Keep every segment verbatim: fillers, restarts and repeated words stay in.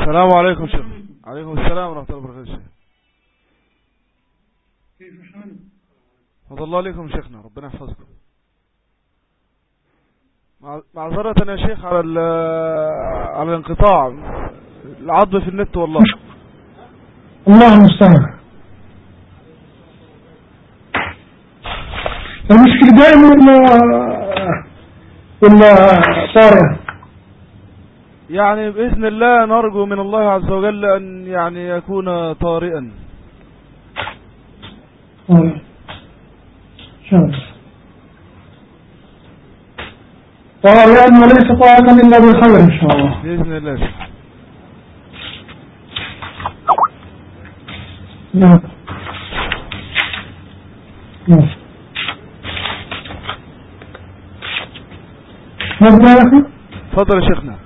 السلام عليكم شيخ. عليكم السلام ورحمة الله وبركاته. كيف حالك؟ فضل الله عليكم شيخنا، ربنا يحفظكم. معذرة يا شيخ على على الانقطاع، العض في النت والله. الله المستعان. المشكلة دائما ولا ولا طارئة؟ يعني بإذن الله نرجو من الله عز وجل أن يعني يكون طارئا. إن شاء الله. طارئا وليس طارئا إلا بالخير إن شاء الله. بإذن الله. نعم. نعم. نبدأ لكم؟ تفضل يا شيخنا.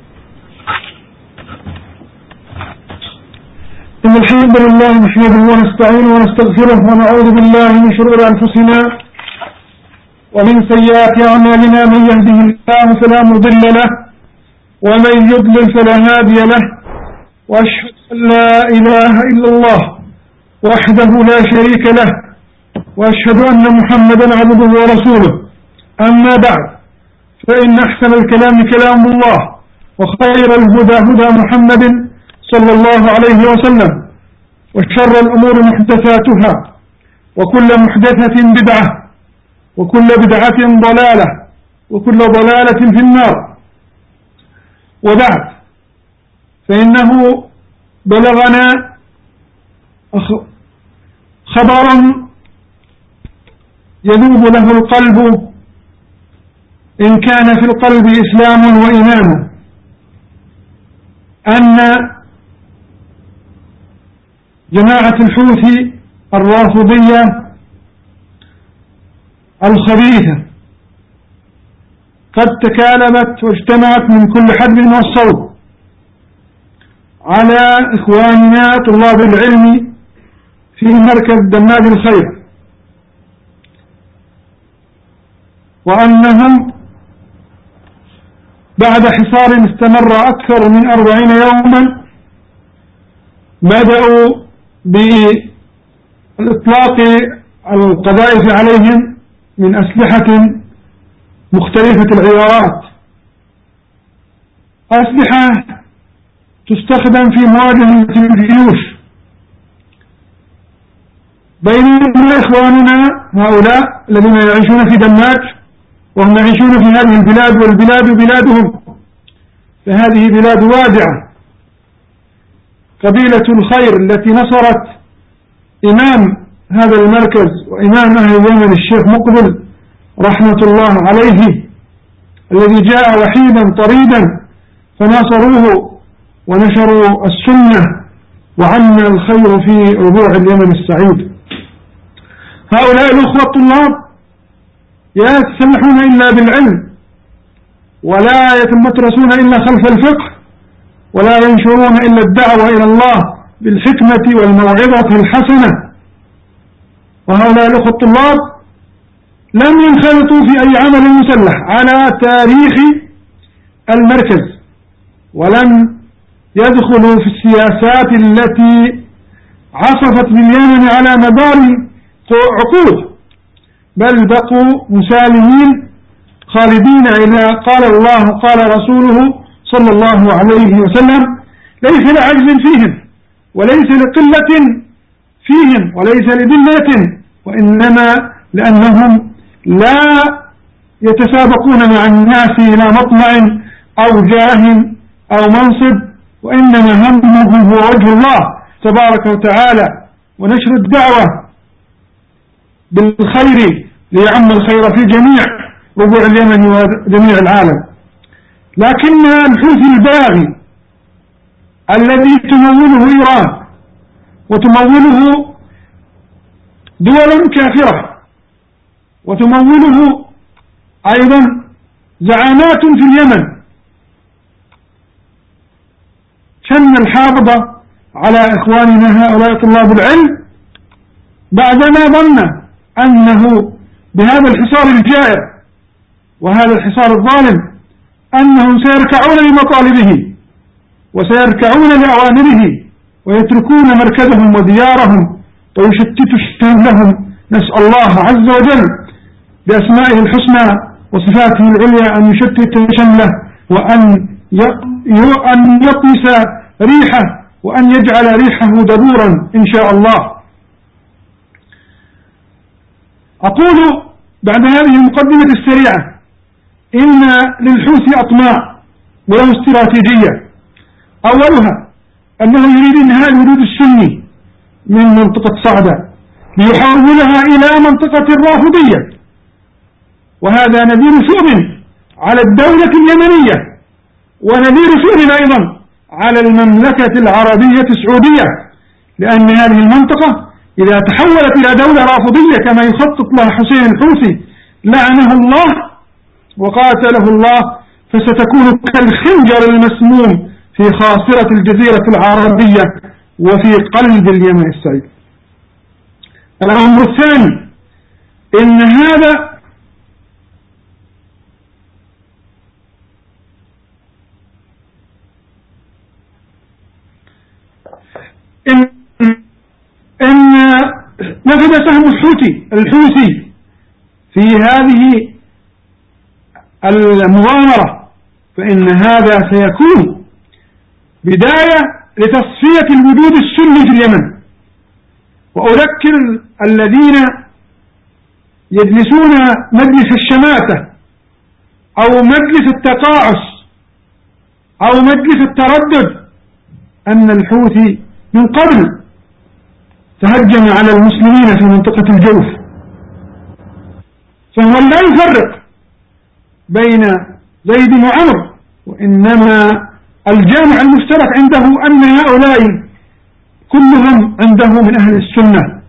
إن الحمد لله نحمده ونستعينه ونستغفره ونعوذ بالله من شرور أنفسنا ومن سيئات أعمالنا. من يهده الله فلا مضل له ومن يضلل فلا هادي له، وأشهد أن لا إله إلا الله وحده لا شريك له، وأشهد أن محمدا عبده ورسوله. أما بعد، فإن أحسن الكلام كلام الله، وخير الهدى هدى محمد صلى الله عليه وسلم، وشر الأمور محدثاتها، وكل محدثة بدعة، وكل بدعة ضلالة، وكل ضلالة في النار. وبعد، فإنه بلغنا خبر يذوب له القلب إن كان في القلب إسلام وإيمان، أن جماعة الحوثي الرافضية الخبيثة قد تكالبت واجتمعت من كل حدب والصوب على إخواننا طلاب العلم في مركز دماج الخير، وأنهم بعد حصار استمر أكثر من أربعين يوما بدأوا بإطلاق القذائف عليهم من أسلحة مختلفة العيارات، أسلحة تستخدم في مواجهة الجيوش. بينما إخواننا هؤلاء الذين يعيشون في دماج وهم يعيشون في هذه البلاد، والبلاد بلادهم، فهذه بلاد وادعة. قبيلة الخير التي نصرت إمام هذا المركز وإمام أهل اليمن الشيخ مقبل رحمة الله عليه، الذي جاء وحيدا طريدا فناصروه ونشروا السنة وعم الخير في ربوع اليمن السعيد. هؤلاء الأخوة الطلاب لا يتسلحون إلا بالعلم، ولا يتمترسون إلا خلف الفقه، ولا ينشرون إلا الدعوة إلى الله بالحكمة والموعظة الحسنة. وهؤلاء الأخوة الطلاب لم ينخرطوا في أي عمل مسلح على تاريخ المركز، ولم يدخلوا في السياسات التي عصفت باليمن على مدار عقود، بل بقوا مسالمين خالدين إلى قال الله قال رسوله صلى الله عليه وسلم، ليس لعجز فيهم وليس لقلة فيهم وليس لذلة، وإنما لأنهم لا يتسابقون مع الناس إلى مطمع أو جاه أو منصب، وإنما همهم هو وجه الله تبارك وتعالى ونشر الدعوة بالخير ليعم الخير في جميع ربوع اليمن وجميع العالم. لكن الحوثي الباغي الذي تموله إيران وتموله دول كافرة وتموله أيضا زعامات في اليمن، شن الحافظ على إخواننا هؤلاء طلاب العلم بعدما ظن أنه بهذا الحصار الجائر وهذا الحصار الظالم أنهم سيركعون لمطالبه وسيركعون لأوامره ويتركون مركزهم وديارهم ويشتت شملهم. نسأل الله عز وجل بأسمائه الحسنى وصفاته العليا أن يشتت شمله وأن أن يطمس ريحه وأن يجعل ريحه دبورا إن شاء الله. أقول بعد هذه المقدمة السريعة إن للحوثي أطماع وله استراتيجية. أولها أنه يريد إنهاء الوجود السني من منطقة صعدة ليحولها إلى منطقة الرافضية، وهذا نذير سوء على الدولة اليمنية ونذير سوء أيضا على المملكة العربية السعودية، لأن هذه المنطقة إذا تحولت إلى دولة رافضية كما يخطط لها حسين الحوثي لعنه الله وقاتله الله فستكون كالخنجر المسموم في خاصرة الجزيرة العربية وفي قلب اليمن السعيد. الأمر الثاني إن هذا إن إن نفذ سهم الحوثي الحوثي في هذه المغامرة فإن هذا سيكون بداية لتصفية الوجود السني في اليمن. وأذكر الذين يجلسون مجلس الشماتة أو مجلس التقاعس أو مجلس التردد أن الحوثي من قبل تهجم على المسلمين في منطقة الجوف، فهو لا يفرق بين زيد وعمر، وإنما الجامع المشترك عنده أن هؤلاء كلهم عنده من أهل السنة.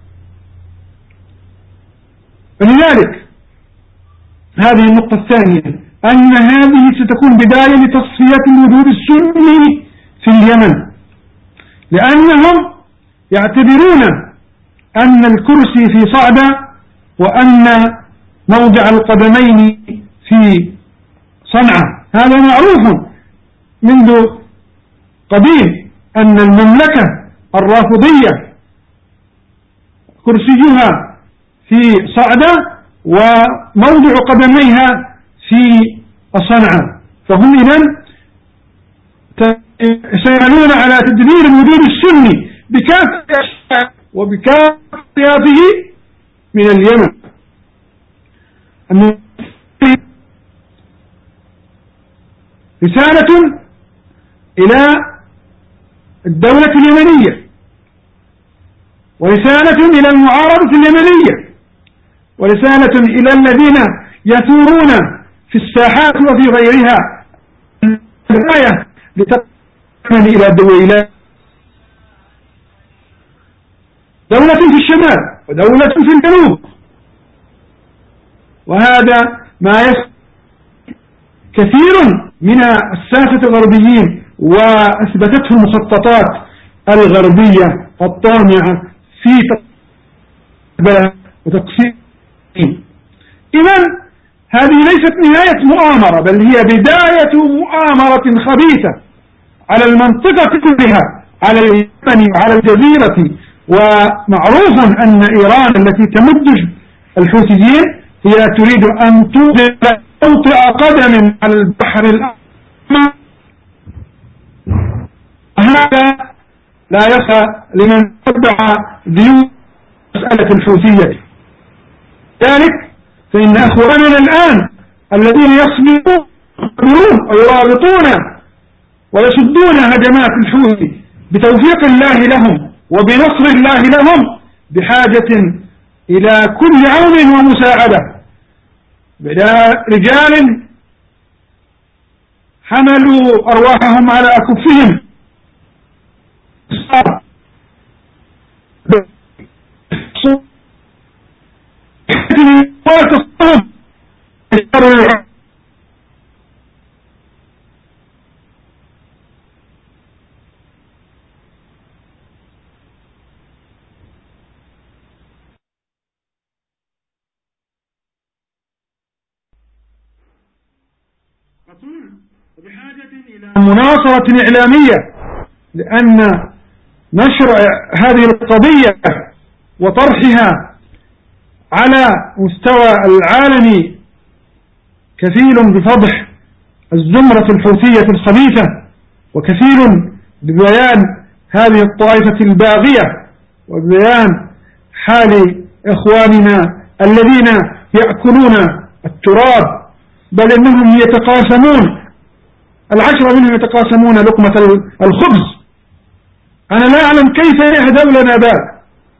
فلذلك هذه النقطة الثانية أن هذه ستكون بداية لتصفية الوجود السني في اليمن، لأنهم يعتبرون أن الكرسي في صعدة وأن موضع القدمين في صنعاء. هذا معروف منذ قديم أن المملكة الرافضية كرسيها في صعدة وموضع قدميها في صنعاء، فهم إذن سيعملون على تدمير الوجود السني بكافة وبكافته من اليمن. رسالة إلى الدولة اليمنية، ورسالة إلى المعارضة اليمنية، ورسالة إلى الذين يثورون في الساحات وفي غيرها الآية لتقنن إلى دويلات، دولة في الشمال ودولة في الجنوب. وهذا ما يفعل كثير من الساسة الغربيين وأثبتته المخططات الغربية الطامعة في وتقسيم. إذن هذه ليست نهاية مؤامرة، بل هي بداية مؤامرة خبيثة على المنطقة كلها، على اليمن وعلى الجزيرة. ومعروف أن إيران التي تمد الحوثيين هي تريد أن توطئ قدم على البحر الأحمر. هذا لا يخفى لمن تبع ذيول مسألة الحوثية. ذلك فإن أخواننا الآن الذين يصبرون ويرابطون ويصدون هجمات الحوثي بتوفيق الله لهم وبنصر الله لهم بحاجة إلى كل عون ومساعدة، رجال حملوا أرواحهم على أكفهم وبحاجة إلى مناصرة إعلامية، لأن نشر هذه القضية وطرحها على مستوى العالم كفيل بفضح الزمرة الحوثية الخبيثة، وكفيل ببيان هذه الطائفة الباغية وبيان حال إخواننا الذين يأكلون التراب، بل إنهم يتقاسمون، العشرة منهم يتقاسمون لقمة الخبز. أنا لا أعلم كيف يهدأ لنا بال،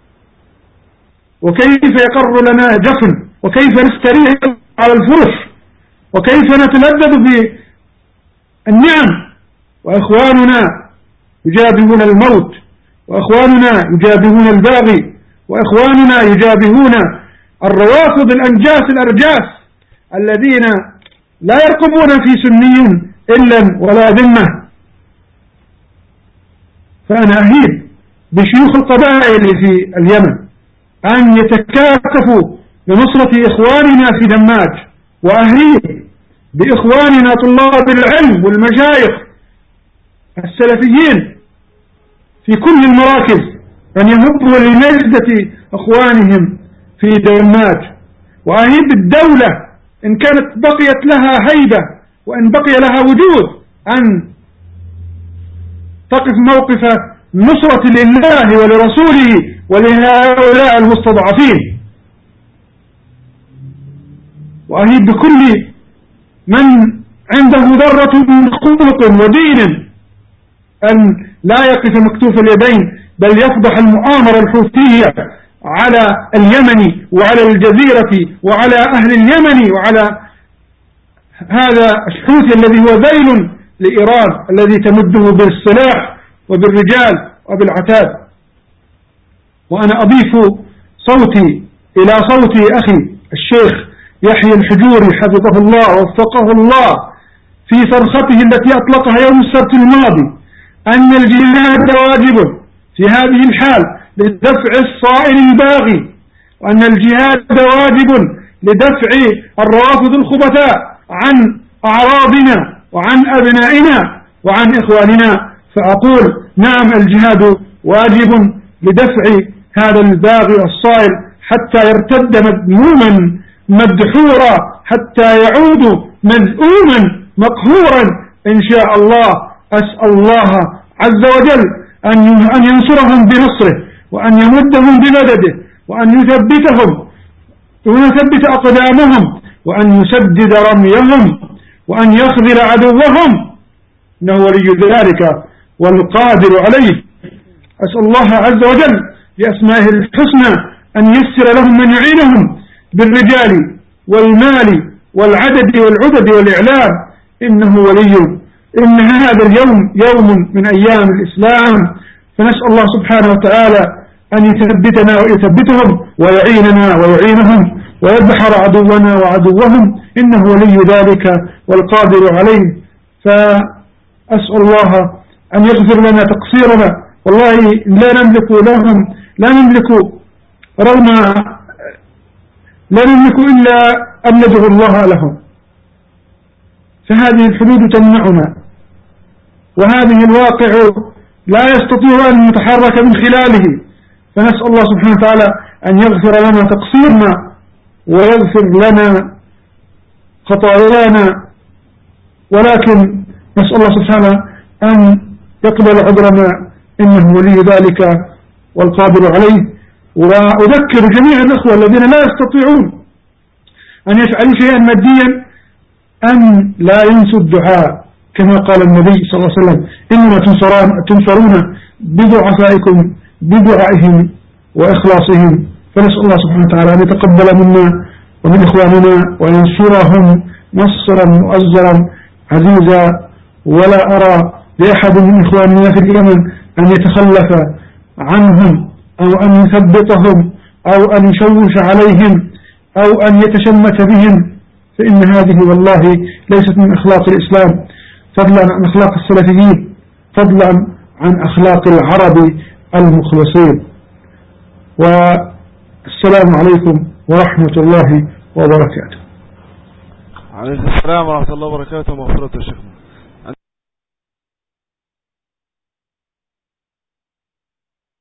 وكيف يقر لنا جفن، وكيف نستريح على الفرش، وكيف نتلذذ بالنعم، وإخواننا يجابهون الموت، وإخواننا يجابهون الباغي، وإخواننا يجابهون الروافض الأنجاس الأرجاس الذين لا يرقبون في سني إلا ولا ذمة. فأنا أهيب بشيوخ القبائل في اليمن أن يتكاتفوا لنصرة إخواننا في دماج، وأهيب بإخواننا طلاب العلم والمشايخ السلفيين في كل المراكز أن يهبوا لنجدة إخوانهم في دماج. وأهيب الدولة إن كانت بقيت لها هيبة وإن بقي لها وجود أن تقف موقف نصرة لله ولرسوله ولهؤلاء المستضعفين. وأهيب بكل من عنده ذرة من خلق ودين أن لا يقف مكتوف اليدين، بل يفضح المؤامرة الحوثية على اليمن وعلى الجزيرة وعلى أهل اليمن وعلى هذا الحوثي الذي هو ذيل لإيران الذي تمده بالسلاح وبالرجال وبالعتاد. وأنا أضيف صوتي إلى صوت أخي الشيخ يحيى الحجوري حفظه الله ووفقه الله في صرخته التي أطلقها يوم السبت الماضي أن الجهاد واجب في هذه الحال لدفع الصائل الباغي، وأن الجهاد واجب لدفع الروافض الخبثاء عن أعراضنا وعن أبنائنا وعن إخواننا. فأقول نعم، الجهاد واجب لدفع هذا الباغي الصائل حتى يرتد مذموما مدحورا، حتى يعود مذءوما مقهورا إن شاء الله. أسأل الله عز وجل أن ينصرهم بنصره، وأن يمدهم بمدده، وأن يثبتهم ويثبت أقدامهم، وأن يسدد رميهم، وأن يخذل عدوهم، إنه ولي ذلك والقادر عليه. أسأل الله عز وجل بأسمائه الحسنى أن يسر لهم من يعينهم بالرجال والمال والعدد والعدد والإعلام، إنه ولي. إن هذا اليوم يوم من أيام الإسلام، فنسأل الله سبحانه وتعالى أن يثبتنا ويثبتهم ويعيننا ويعينهم ويدحر عدونا وعدوهم، إنه ولي ذلك والقادر عليه. فأسأل الله أن يغفر لنا تقصيرنا، والله لا نملك لهم لا نملك رغم لا نملك إلا أن ندعو الله لهم. فهذه الحدود تمنعنا، وهذه الواقع لا يستطيع أن يتحرك من خلاله. فنسأل الله سبحانه وتعالى أن يغفر لنا تقصيرنا ويغفر لنا خطايانا، ولكن نسأل الله سبحانه أن يقبل عذرنا، إنه ولي ذلك والقادر عليه. وأذكر جميع الأخوة الذين لا يستطيعون أن يفعلوا شيئا ماديا أن لا ينسوا الدعاء، كما قال النبي صلى الله عليه وسلم: إنما تنصرون بضعفائكم بدعائهم وإخلاصهم. فنسأل الله سبحانه وتعالى أن يتقبل منا ومن إخواننا وأن ينصرهم نصرا مؤزرا عزيزا. ولا أرى لأحد من إخواننا في اليمن أن يتخلف عنهم أو أن يثبطهم أو أن يشوش عليهم أو أن يتشمت بهم، فإن هذه والله ليست من أخلاق الإسلام، فضلا عن أخلاق السلفيين، فضلا عن أخلاق العرب المخلصين. والسلام عليكم ورحمة الله وبركاته. عليكم السلام ورحمة الله وبركاته. مغفرة الشيخ.